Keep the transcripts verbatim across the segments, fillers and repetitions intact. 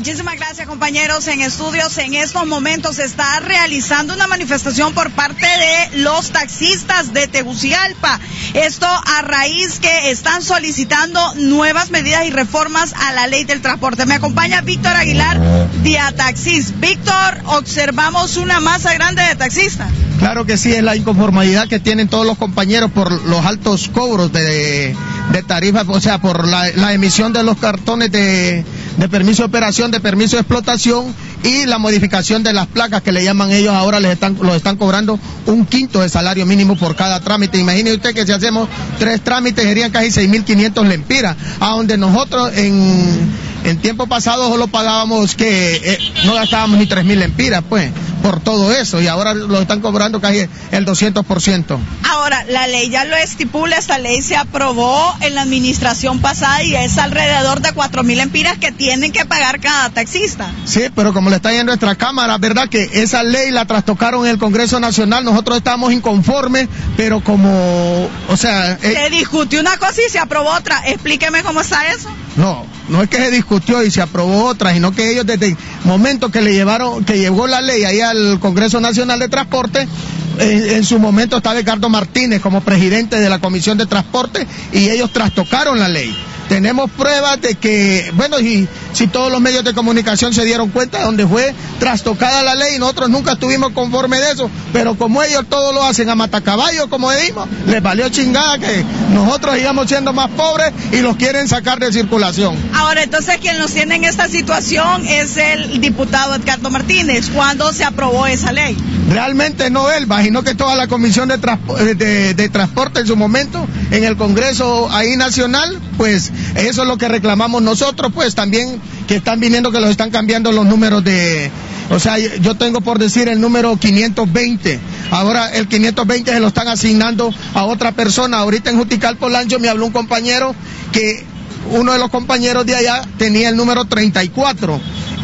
Muchísimas gracias, compañeros. En estudios, en estos momentos se está realizando una manifestación por parte de los taxistas de Tegucigalpa. Esto a raíz que están solicitando nuevas medidas y reformas a la ley del transporte. Me acompaña Víctor Aguilar de Ataxis. Víctor, observamos una masa grande de taxistas. Claro que sí, es la inconformidad que tienen todos los compañeros por los altos cobros de, de tarifas, o sea, por la, la emisión de los cartones de, de permiso de operación, de permiso de explotación y la modificación de las placas que le llaman ellos, ahora les están, los están cobrando un quinto de salario mínimo por cada trámite. Imagine usted que si hacemos tres trámites serían casi seis mil quinientos lempiras, a donde nosotros en... En tiempo pasado solo pagábamos que eh, no gastábamos ni tres mil lempiras, pues, por todo eso, y ahora lo están cobrando casi el doscientos por ciento. Ahora, la ley ya lo estipula, esta ley se aprobó en la administración pasada y es alrededor de cuatro mil lempiras que tienen que pagar cada taxista. Sí, pero como le está yendo nuestra Cámara, ¿verdad? Que esa ley la trastocaron en el Congreso Nacional, nosotros estamos inconformes, pero como, o sea... Eh... Se discutió una cosa y se aprobó otra, explíqueme cómo está eso. No, no es que se discutió y se aprobó otra, sino que ellos desde el momento que le llevaron, que llegó la ley ahí al Congreso Nacional de Transporte, en, en su momento estaba Ricardo Martínez como presidente de la Comisión de Transporte y ellos trastocaron la ley. Tenemos pruebas de que, bueno, y si todos los medios de comunicación se dieron cuenta de donde fue trastocada la ley, nosotros nunca estuvimos conformes de eso, pero como ellos todo lo hacen a matacaballo, como decimos, les valió chingada que nosotros íbamos siendo más pobres y los quieren sacar de circulación. Ahora, entonces, quien nos tiene en esta situación es el diputado Edgardo Martínez. ¿Cuándo se aprobó esa ley? Realmente no él, sino que toda la Comisión de, Transpo de, de Transporte en su momento, en el Congreso ahí nacional, pues eso es lo que reclamamos nosotros, pues también que están viniendo que los están cambiando los números de, o sea, yo tengo por decir el número quinientos veinte, ahora el quinientos veinte se lo están asignando a otra persona. Ahorita en Juticalpa-Olancho me habló un compañero que uno de los compañeros de allá tenía el número treinta y cuatro.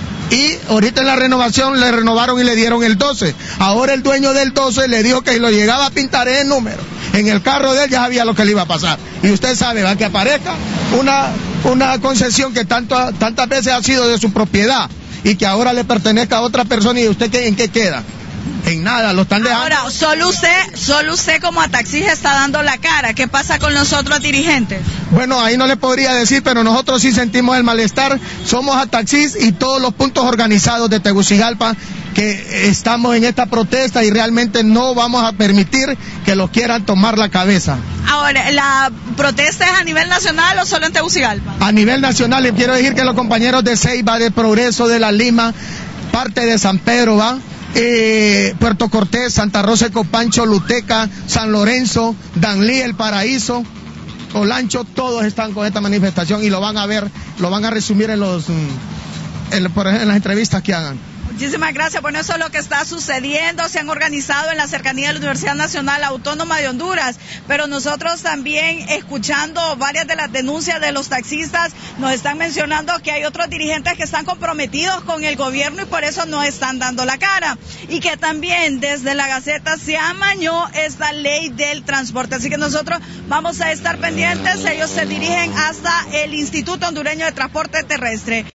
Y ahorita en la renovación le renovaron y le dieron el doce. Ahora el dueño del doce le dijo que si lo llegaba a pintar el número en el carro de él ya sabía lo que le iba a pasar. Y usted sabe, va, que aparezca una, una concesión que tanto, tantas veces ha sido de su propiedad y que ahora le pertenezca a otra persona, y usted ¿en qué queda? En nada, lo están dejando. Ahora, solo usted, solo usted como taxista está dando la cara. ¿Qué pasa con los otros dirigentes? Bueno, ahí no le podría decir, pero nosotros sí sentimos el malestar. Somos Ataxis y todos los puntos organizados de Tegucigalpa que estamos en esta protesta y realmente no vamos a permitir que los quieran tomar la cabeza. Ahora, ¿la protesta es a nivel nacional o solo en Tegucigalpa? A nivel nacional, y quiero decir que los compañeros de Ceiba, de Progreso, de La Lima, parte de San Pedro, ¿va? Eh, Puerto Cortés, Santa Rosa de Copancho, Luteca, San Lorenzo, Danlí, El Paraíso, Olancho, todos están con esta manifestación y lo van a ver, lo van a resumir en los en, por ejemplo, en las entrevistas que hagan. Muchísimas gracias. Bueno, eso es lo que está sucediendo. Se han organizado en la cercanía de la Universidad Nacional Autónoma de Honduras, pero nosotros también, escuchando varias de las denuncias de los taxistas, nos están mencionando que hay otros dirigentes que están comprometidos con el gobierno y por eso no están dando la cara, y que también desde la Gaceta se amañó esta ley del transporte. Así que nosotros vamos a estar pendientes. Ellos se dirigen hasta el Instituto Hondureño de Transporte Terrestre.